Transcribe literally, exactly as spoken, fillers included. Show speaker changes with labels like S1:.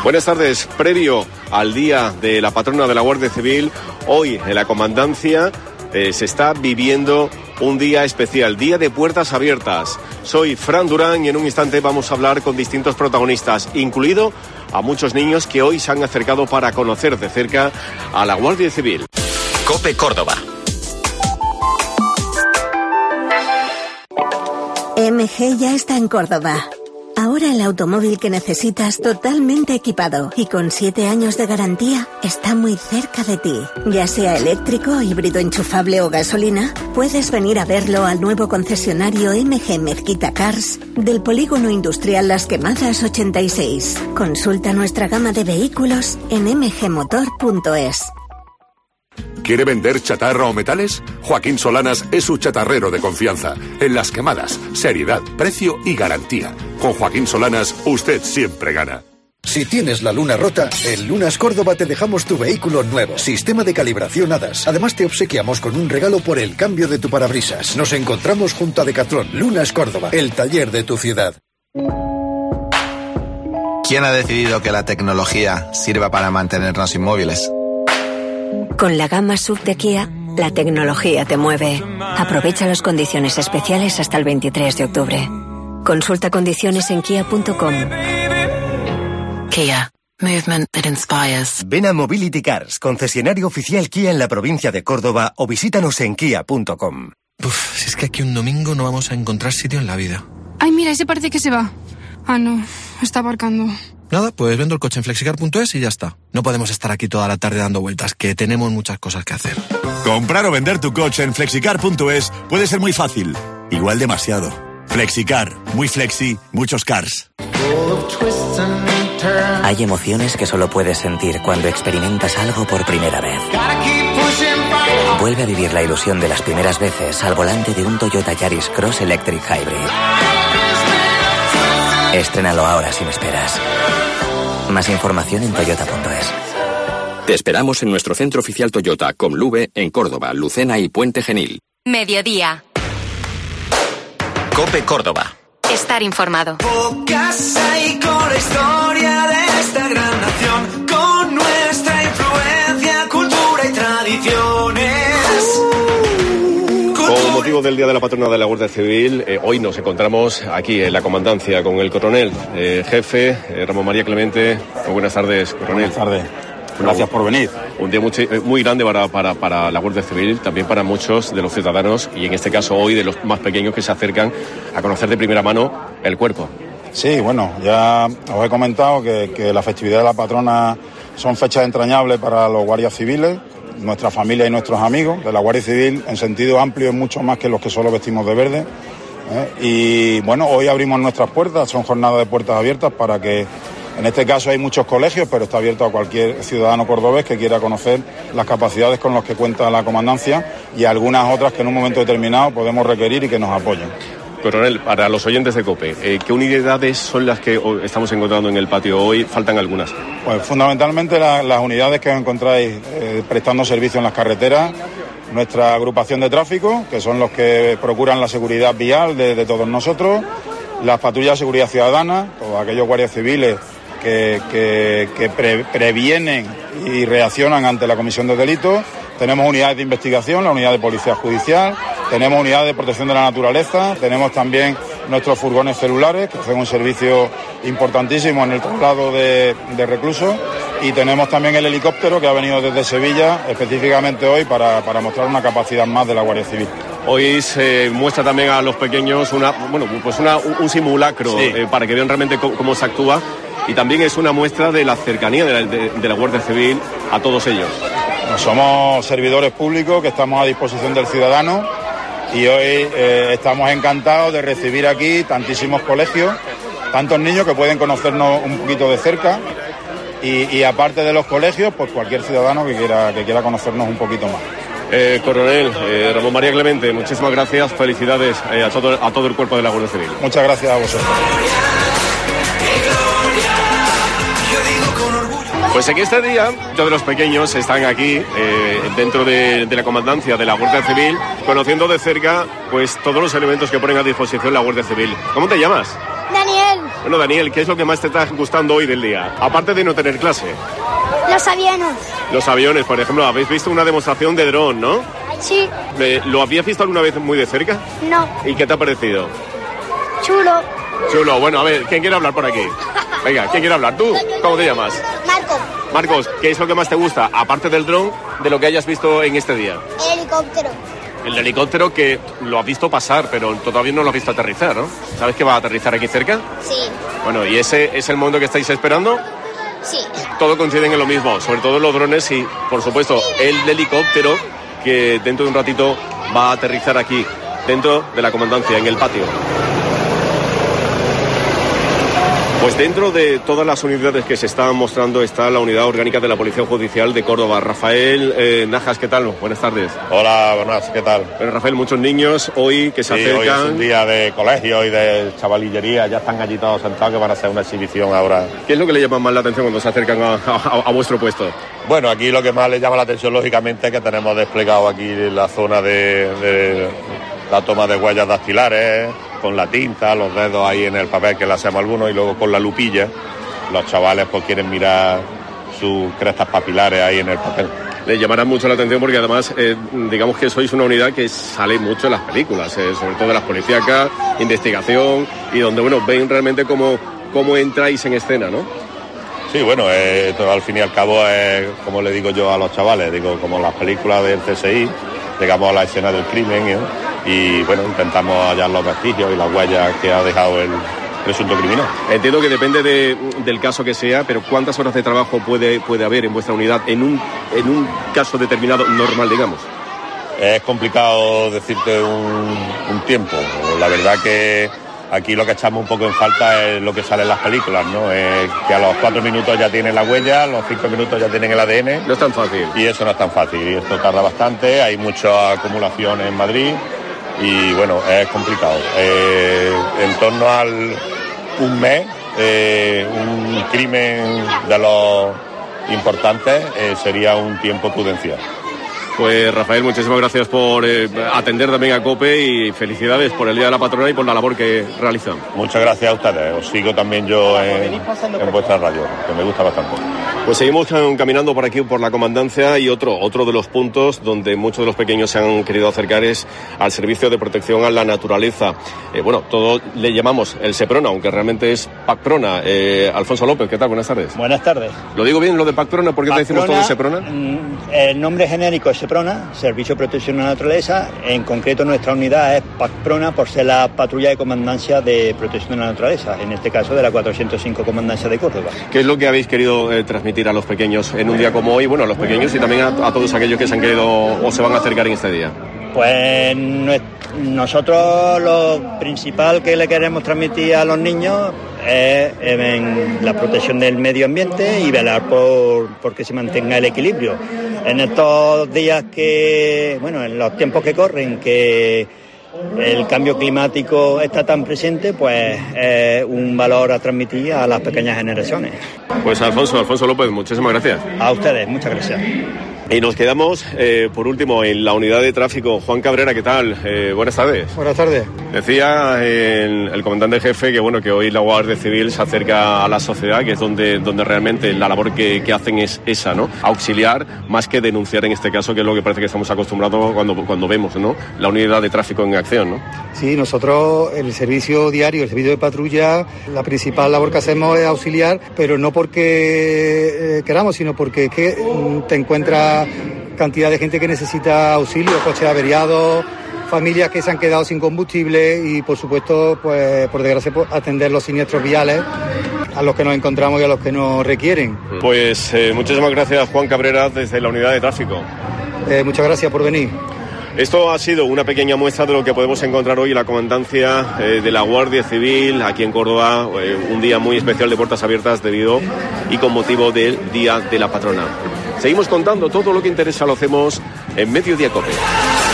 S1: Buenas tardes. Previo al Día de la Patrona de la Guardia Civil, hoy en la Comandancia eh, se está viviendo un día especial, Día de Puertas Abiertas. Soy Fran Durán y en un instante vamos a hablar con distintos protagonistas, incluido a muchos niños que hoy se han acercado para conocer de cerca a la Guardia Civil.
S2: COPE Córdoba.
S3: M G ya está en Córdoba. Ahora el automóvil que necesitas totalmente equipado y con siete años de garantía está muy cerca de ti. Ya sea eléctrico, híbrido enchufable o gasolina, puedes venir a verlo al nuevo concesionario M G Mezquita Cars del Polígono Industrial Las Quemadas ochenta y seis. Consulta nuestra gama de vehículos en m g motor punto es.
S4: ¿Quiere vender chatarra o metales? Joaquín Solanas es su chatarrero de confianza. En Las Quemadas, seriedad, precio y garantía. Con Joaquín Solanas, usted siempre gana.
S5: Si tienes la luna rota, en Lunas Córdoba te dejamos tu vehículo nuevo. Sistema de calibración HADAS. Además te obsequiamos con un regalo por el cambio de tu parabrisas. Nos encontramos junto a Decathlon. Lunas Córdoba, el taller de tu ciudad.
S6: ¿Quién ha decidido que la tecnología sirva para mantenernos inmóviles?
S3: Con la gama S U V de Kia, la tecnología te mueve. Aprovecha las condiciones especiales hasta el veintitrés de octubre. Consulta condiciones en kia punto com.
S7: Kia. Movement that inspires.
S8: Ven a Mobility Cars, concesionario oficial Kia en la provincia de Córdoba, o visítanos en kia punto com.
S9: Uf, si es que aquí un domingo no vamos a encontrar sitio en la vida.
S10: Ay, mira, ese parece que se va. Ah, no, está aparcando.
S9: Nada, pues vendo el coche en flexicar punto es y ya está. No podemos estar aquí toda la tarde dando vueltas, que tenemos muchas cosas que hacer.
S11: Comprar o vender tu coche en flexicar punto es puede ser muy fácil, igual demasiado. Flexicar, muy flexi, muchos cars.
S12: Hay emociones que solo puedes sentir cuando experimentas algo por primera vez. Vuelve a vivir la ilusión de las primeras veces al volante de un Toyota Yaris Cross Electric Hybrid. Estrénalo ahora sin esperas. Más información en toyota punto es.
S2: Te esperamos en nuestro centro oficial Toyota, Comlube, en Córdoba, Lucena y Puente Genil.
S13: Mediodía.
S2: COPE Córdoba.
S13: Estar informado.
S14: Pocas hay con la historia de esta gran nación, con nuestra influencia, cultura y tradiciones.
S1: Con motivo del Día de la Patrona de la Guardia Civil, eh, hoy nos encontramos aquí en la Comandancia con el coronel, eh, jefe, eh, Ramón María Clemente. Muy buenas tardes, coronel.
S15: Buenas tardes. Gracias por venir.
S1: Un día muy, muy grande para, para, para la Guardia Civil, también para muchos de los ciudadanos y en este caso hoy de los más pequeños que se acercan a conocer de primera mano el cuerpo.
S15: Sí, bueno, ya os he comentado que, que la festividad de la patrona son fechas entrañables para los guardias civiles, nuestra familia y nuestros amigos. De la Guardia Civil en sentido amplio es mucho más que los que solo vestimos de verde. ¿eh? Y bueno, hoy abrimos nuestras puertas, son jornadas de puertas abiertas para que, en este caso hay muchos colegios, pero está abierto a cualquier ciudadano cordobés que quiera conocer las capacidades con las que cuenta la comandancia y algunas otras que en un momento determinado podemos requerir y que nos apoyen.
S1: Coronel, para los oyentes de COPE, eh, ¿qué unidades son las que estamos encontrando en el patio hoy? Faltan algunas.
S15: Pues fundamentalmente la, las unidades que os encontráis eh, prestando servicio en las carreteras, nuestra agrupación de tráfico, que son los que procuran la seguridad vial de, de todos nosotros, las patrullas de seguridad ciudadana, todos aquellos guardias civiles que, que, que pre, previenen y reaccionan ante la comisión de delitos. Tenemos unidades de investigación, la unidad de policía judicial, tenemos unidades de protección de la naturaleza, tenemos también nuestros furgones celulares, que hacen un servicio importantísimo en el traslado de, de reclusos, y tenemos también el helicóptero que ha venido desde Sevilla, específicamente hoy, para, para mostrar una capacidad más de la Guardia Civil.
S1: Hoy se muestra también a los pequeños una, bueno, pues una, un simulacro, sí. eh, para que vean realmente cómo, cómo se actúa, y también es una muestra de la cercanía de la, de, de la Guardia Civil a todos ellos.
S15: Somos servidores públicos que estamos a disposición del ciudadano y hoy eh, estamos encantados de recibir aquí tantísimos colegios, tantos niños que pueden conocernos un poquito de cerca y, y aparte de los colegios, pues cualquier ciudadano que quiera, que quiera conocernos un poquito más.
S1: Eh, coronel, eh, Ramón María Clemente, muchísimas gracias, felicidades eh, a, todo, a todo el cuerpo de la Guardia Civil.
S15: Muchas gracias a vosotros.
S1: Pues en este día todos los pequeños están aquí eh, dentro de, de la comandancia de la Guardia Civil, conociendo de cerca pues todos los elementos que ponen a disposición la Guardia Civil. ¿Cómo te llamas?
S16: Daniel.
S1: Bueno, Daniel, ¿qué es lo que más te está gustando hoy del día? Aparte de no tener clase.
S16: Los aviones.
S1: Los aviones, por ejemplo, habéis visto una demostración de dron, ¿no?
S16: Sí.
S1: ¿Lo habías visto alguna vez muy de cerca?
S16: No.
S1: ¿Y qué te ha parecido?
S16: Chulo.
S1: Chulo, bueno, a ver, ¿quién quiere hablar por aquí? Venga, ¿quién quiere hablar? ¿Tú? ¿Cómo te llamas?
S16: Marcos.
S1: Marcos, ¿qué es lo que más te gusta, aparte del dron, de lo que hayas visto en este día?
S16: El helicóptero.
S1: El helicóptero que lo has visto pasar, pero todavía no lo has visto aterrizar, ¿no? ¿Sabes que va a aterrizar aquí cerca?
S16: Sí.
S1: Bueno, ¿y ese es el momento que estáis esperando?
S16: Sí.
S1: Todo coinciden en lo mismo, sobre todo los drones y, por supuesto, el helicóptero que dentro de un ratito va a aterrizar aquí, dentro de la comandancia, en el patio. Pues dentro de todas las unidades que se están mostrando está la unidad orgánica de la Policía Judicial de Córdoba. Rafael eh, Najas, ¿qué tal? Buenas tardes.
S17: Hola, buenas, ¿qué tal?
S1: Pero Rafael, muchos niños hoy que se
S17: sí,
S1: acercan...
S17: Hoy es un día de colegio y de chavalillería, ya están allí todos sentados que van a hacer una exhibición ahora.
S1: ¿Qué es lo que le llama más la atención cuando se acercan a, a, a vuestro puesto?
S17: Bueno, aquí lo que más le llama la atención, lógicamente, es que tenemos desplegado aquí la zona de, de la toma de huellas dactilares, con la tinta, los dedos ahí en el papel que le hacemos algunos y luego con la lupilla. Los chavales pues quieren mirar sus crestas papilares ahí en el papel.
S1: Le llamará mucho la atención porque además eh, digamos que sois una unidad que sale mucho en las películas, eh, sobre todo de las policíacas, investigación y donde bueno ven realmente cómo, cómo entráis en escena, ¿no?
S17: Sí, bueno, eh, todo, al fin y al cabo es como le digo yo a los chavales, digo como las películas del C S I, llegamos a la escena del crimen, ¿eh? Y bueno, intentamos hallar los vestigios y las huellas que ha dejado el presunto criminal.
S1: Entiendo que depende de, del caso que sea, pero ¿cuántas horas de trabajo puede, puede haber en vuestra unidad en un, en un caso determinado normal, digamos?
S17: Es complicado decirte un, un tiempo. La verdad que aquí lo que echamos un poco en falta es lo que sale en las películas, ¿no? Es que a los cuatro minutos ya tienen la huella, a los cinco minutos ya tienen el A D N.
S1: No es tan fácil.
S17: Y eso no es tan fácil. Y esto tarda bastante, hay mucha acumulación en Madrid. Y bueno, es complicado. Eh, en torno al un mes, eh, un crimen de los importantes eh, sería un tiempo prudencial.
S1: Pues Rafael, muchísimas gracias por eh, atender también a COPE y felicidades por el Día de la Patrona y por la labor que realizan.
S17: Muchas gracias a ustedes, os sigo también yo en, en vuestra radio, que me gusta bastante.
S1: Pues seguimos caminando por aquí, por la comandancia, y otro, otro de los puntos donde muchos de los pequeños se han querido acercar es al servicio de protección a la naturaleza. Eh, bueno, todo le llamamos el SEPRONA, aunque realmente es PACPRONA. Eh, Alfonso López, ¿qué tal? Buenas tardes.
S18: Buenas tardes.
S1: ¿Lo digo bien, lo de PACPRONA? ¿Por qué te decimos todo SEPRONA?
S18: El nombre genérico es SEPRONA, Servicio de Protección a la Naturaleza. En concreto, nuestra unidad es PACPRONA por ser la patrulla de comandancia de protección de la naturaleza, en este caso de la cuatrocientos cinco Comandancia de Córdoba.
S1: ¿Qué es lo que habéis querido eh, transmitir a los pequeños en un día como hoy? Bueno, a los pequeños y también a, a todos aquellos que se han querido o se van a acercar en este día.
S18: Pues nosotros lo principal que le queremos transmitir a los niños es en la protección del medio ambiente y velar por, por que se mantenga el equilibrio. En estos días que, bueno, en los tiempos que corren, que el cambio climático está tan presente, pues es un valor a transmitir a las pequeñas generaciones.
S1: Pues Alfonso, Alfonso López, muchísimas gracias.
S18: A ustedes, muchas gracias.
S1: Y nos quedamos, eh, por último, en la unidad de tráfico. Juan Cabrera, ¿qué tal? Eh, buenas tardes.
S19: Buenas tardes.
S1: Decía el, el comandante jefe que bueno que hoy la Guardia Civil se acerca a la sociedad, que es donde, donde realmente la labor que, que hacen es esa, ¿no? Auxiliar, más que denunciar en este caso, que es lo que parece que estamos acostumbrados cuando, cuando vemos, ¿no? La unidad de tráfico en acción, ¿no?
S19: Sí, nosotros, el servicio diario, el servicio de patrulla, la principal labor que hacemos es auxiliar, pero no porque eh, queramos, sino porque es que mm, te encuentras cantidad de gente que necesita auxilio, coches averiados, familias que se han quedado sin combustible y, por supuesto, pues por desgracia, pues, atender los siniestros viales a los que nos encontramos y a los que nos requieren.
S1: Pues eh, muchísimas gracias, Juan Cabrera, desde la unidad de tráfico.
S19: Eh, muchas gracias por venir.
S1: Esto ha sido una pequeña muestra de lo que podemos encontrar hoy en la comandancia eh, de la Guardia Civil aquí en Córdoba, eh, un día muy especial de puertas abiertas debido y con motivo del Día de la Patrona. Seguimos contando todo lo que interesa, lo hacemos en Mediodía COPE.